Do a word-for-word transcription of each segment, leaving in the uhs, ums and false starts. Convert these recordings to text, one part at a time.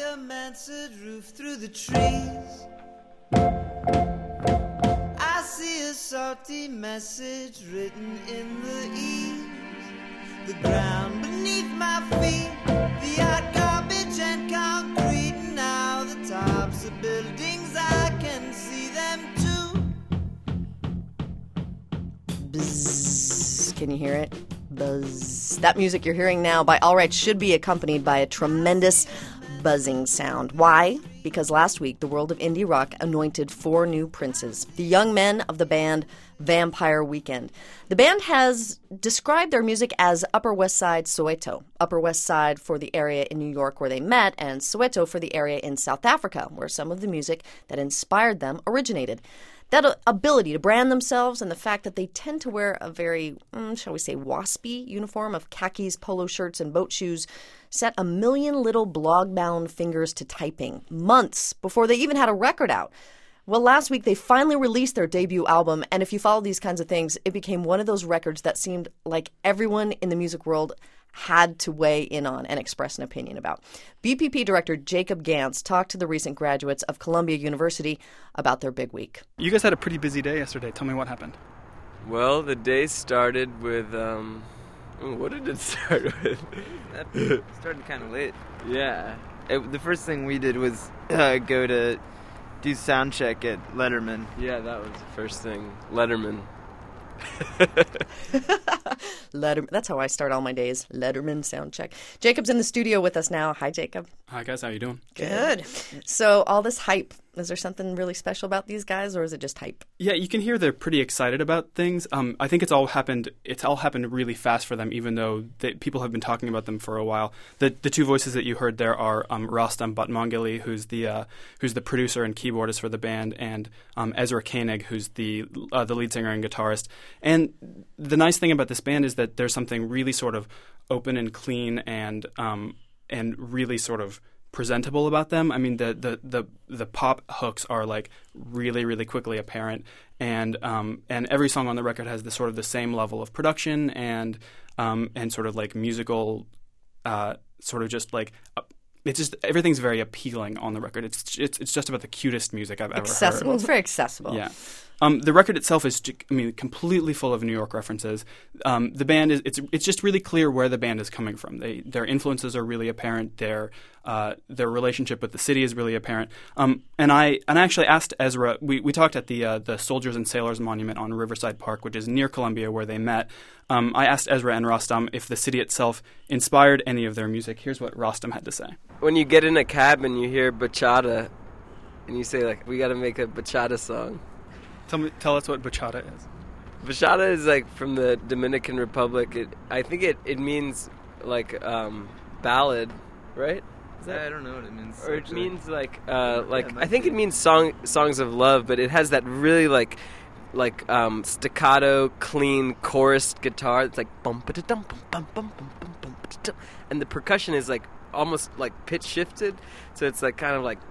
a mansard roof through the trees. I see a salty message written in the eaves. The ground beneath my feet, the hot garbage and concrete. Now the tops of buildings, I can see them too. Bzzz. Can you hear it? Buzz. That music you're hearing now by All Right should be accompanied by a tremendous buzzing sound. Why? Because last week, the world of indie rock anointed four new princes, the young men of the band Vampire Weekend. The band has described their music as Upper West Side Soweto. Upper West Side for the area in New York where they met, and Soweto for the area in South Africa, where some of the music that inspired them originated. That ability to brand themselves and the fact that they tend to wear a very, mm, shall we say, waspy uniform of khakis, polo shirts, and boat shoes set a million little blog-bound fingers to typing months before they even had a record out. Well, last week they finally released their debut album, and if you follow these kinds of things, it became one of those records that seemed like everyone in the music world had to weigh in on and express an opinion about. B P P director Jacob Gantz talked to the recent graduates of Columbia University about their big week. You guys had a pretty busy day yesterday. Tell me what happened. Well, the day started with, um, what did it start with? That started kind of late. Yeah. It, the first thing we did was uh, go to do sound check at Letterman. Yeah, that was the first thing. Letterman. Letterman. That's how I start all my days. Letterman sound check. Jacob's in the studio with us now. Hi, Jacob. Hi, guys. How you doing? Good. So all this hype, is there something really special about these guys, or is it just hype? Yeah, you can hear they're pretty excited about things. Um, I think it's all happened. It's all happened really fast for them, even though they, people have been talking about them for a while. The the two voices that you heard there are um, Rostam Batmangeli, who's the uh, who's the producer and keyboardist for the band, and um, Ezra Koenig, who's the uh, the lead singer and guitarist. And the nice thing about this band is that there's something really sort of open and clean and um, and really sort of presentable about them. I mean, the, the, the, the pop hooks are like really, really quickly apparent, and um, and every song on the record has the sort of the same level of production and um, and sort of like musical, uh, sort of just like. Uh, It's just everything's very appealing on the record. It's it's it's just about the cutest music I've ever accessible. heard. It's very accessible. Yeah. Um, the record itself is, I mean, completely full of New York references. Um, the band is it's it's just really clear where the band is coming from. They their influences are really apparent. Their uh, their relationship with the city is really apparent. Um, and I and I actually asked Ezra. We, we talked at the uh, the Soldiers and Sailors Monument on Riverside Park, which is near Columbia, where they met. Um, I asked Ezra and Rostam if the city itself inspired any of their music. Here's what Rostam had to say. When you get in a cab and you hear bachata, and you say, like, we got to make a bachata song. Tell me, tell us what bachata is. Bachata is, like, from the Dominican Republic. It, I think it, it means, like, um, ballad, right? Is that, I don't know what it means. Or actually. it means, like, uh, like yeah, it I think be. it means song songs of love, but it has that really, like, like um, staccato, clean, chorused guitar. It's like bum ba da dum bum bum bum bum bum bum ba da dum, and the percussion is like almost like pitch shifted, so it's like kind of like.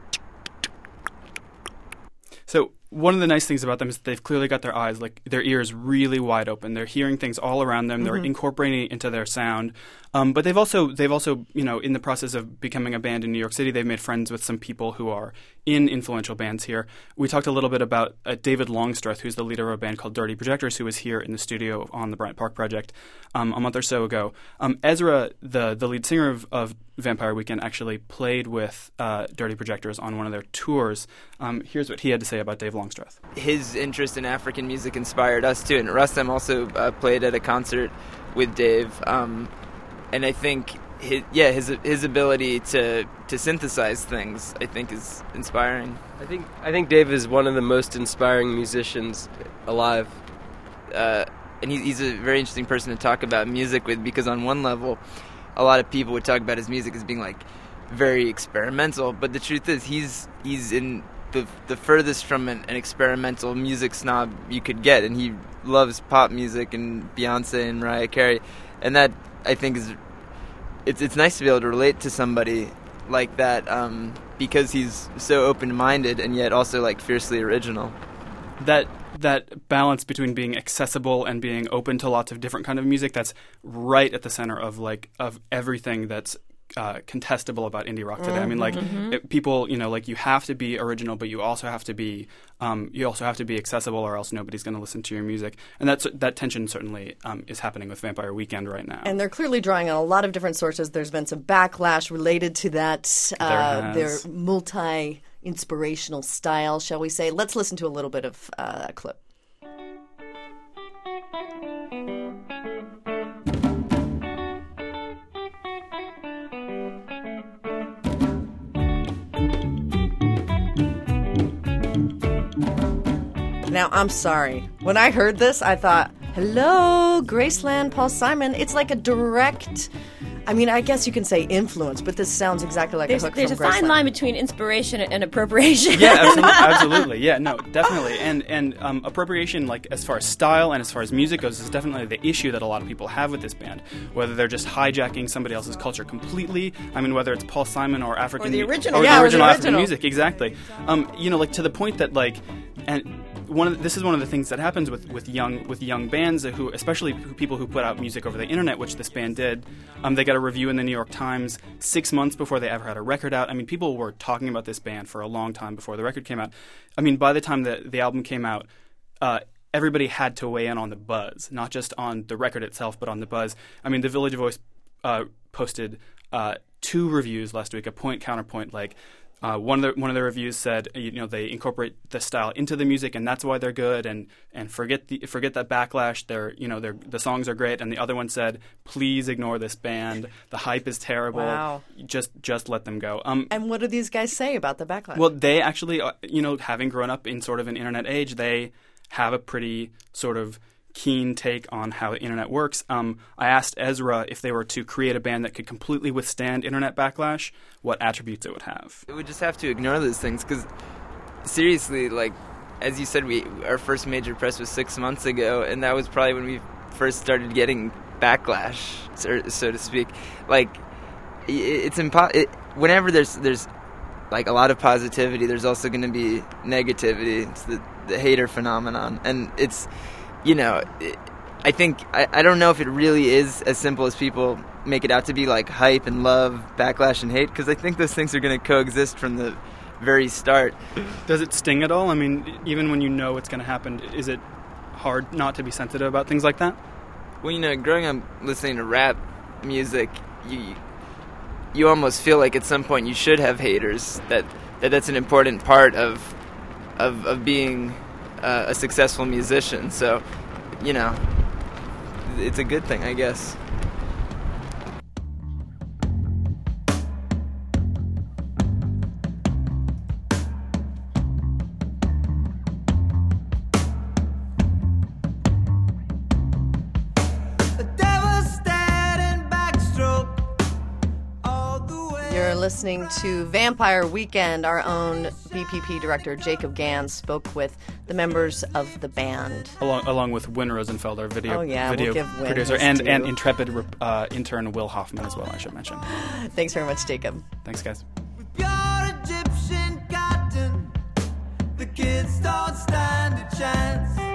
So one of the nice things about them is that they've clearly got their eyes, like their ears, really wide open. They're hearing things all around them. They're mm-hmm. incorporating it into their sound. Um, but they've also, they've also, you know, in the process of becoming a band in New York City, they've made friends with some people who are in influential bands here. We talked a little bit about uh, David Longstreth, who's the leader of a band called Dirty Projectors, who was here in the studio on the Bryant Park Project um, a month or so ago. Um, Ezra, the the lead singer of, of Vampire Weekend, actually played with uh, Dirty Projectors on one of their tours. Um, here's what he had to say about Dave Longstreth. His interest in African music inspired us too, and Rustam also uh, played at a concert with Dave. Um, and I think his yeah his his ability to to synthesize things, I think, is inspiring. I think I think Dave is one of the most inspiring musicians alive. Uh, and he, he's a very interesting person to talk about music with, because on one level, a lot of people would talk about his music as being like very experimental, but the truth is he's he's in the the furthest from an, an experimental music snob you could get, and he loves pop music and Beyonce and Mariah Carey, and that, I think, is it's it's nice to be able to relate to somebody like that, um, because he's so open-minded and yet also like fiercely original. That that balance between being accessible and being open to lots of different kind of music, that's right at the center of like of everything that's uh, contestable about indie rock today. I mean, like it, people, you know, like you have to be original, but you also have to be um, you also have to be accessible, or else nobody's going to listen to your music. And that's that tension certainly um, is happening with Vampire Weekend right now. And they're clearly drawing on a lot of different sources. There's been some backlash related to that, uh, There their has. multi-inspirational style, shall we say. Let's listen to a little bit of uh, a clip. Now, I'm sorry. When I heard this, I thought, hello, Graceland, Paul Simon. It's like a direct, I mean, I guess you can say influence, but this sounds exactly like There's, a hook there's a from Graceland. fine line between inspiration and appropriation. Yeah, absolutely, absolutely. Yeah, no, definitely. And and um, appropriation, like as far as style and as far as music goes, is definitely the issue that a lot of people have with this band. Whether they're just hijacking somebody else's culture completely. I mean, whether it's Paul Simon or African, Or the original. or Yeah, the or the original African original. music, exactly. Um, you know, like to the point that like, and. One of the, this is one of the things that happens with, with young with young bands who, especially who, people who put out music over the internet, which this band did. Um, they got a review in the New York Times six months before they ever had a record out. I mean, people were talking about this band for a long time before the record came out. I mean, by the time that the album came out, uh, everybody had to weigh in on the buzz, not just on the record itself, but on the buzz. I mean, the Village Voice uh, posted uh, two reviews last week, a point counterpoint, like. Uh, one of the one of the reviews said, you know, they incorporate the style into the music, and that's why they're good. And, and forget the forget that backlash. They're you know they're, the songs are great. And the other one said, please ignore this band. The hype is terrible. Wow. Just just let them go. Um, And what do these guys say about the backlash? well, they actually, uh, you know, having grown up in sort of an internet age, they have a pretty sort of keen take on how the internet works. Um, I asked Ezra if they were to create a band that could completely withstand internet backlash, what attributes it would have. We just have to ignore those things because, seriously, like, as you said, we our first major press was six months ago, and that was probably when we first started getting backlash, so, so to speak. Like, it, it's impo- it, whenever there's there's like a lot of positivity, there's also going to be negativity. It's the, the hater phenomenon, and it's, you know, it, I think I, I don't know if it really is as simple as people make it out to be, like hype and love, backlash and hate, because I think those things are going to coexist from the very start. Does it sting at all? I mean, even when you know it's going to happen, is it hard not to be sensitive about things like that? Well, you know, growing up listening to rap music, you you almost feel like at some point you should have haters. That, that that's an important part of of of being uh, a successful musician. So, you know, it's a good thing, I guess. A devastating backstroke all the way. You're listening to Vampire Weekend. Our own V P P director, Jacob Gans, spoke with the members of the band. Along, along with Wynn Rosenfeld, our video, Oh, yeah, we'll video give Wynn producer, his and, due. and intrepid uh, intern Will Hoffman as well, I should mention. Thanks very much, Jacob. Thanks, guys. With pure Egyptian cotton, the kids don't stand a chance.